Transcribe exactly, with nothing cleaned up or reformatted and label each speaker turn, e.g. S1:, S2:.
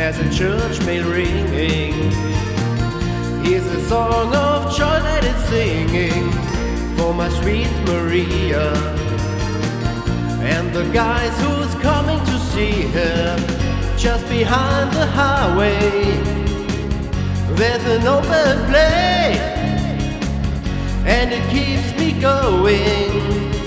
S1: there's a church bell ringing. Here's a song of joy that it's singing for my sweet Maria and the guys who's coming to see her. Just behind the highway there's an open play, and it keeps me going.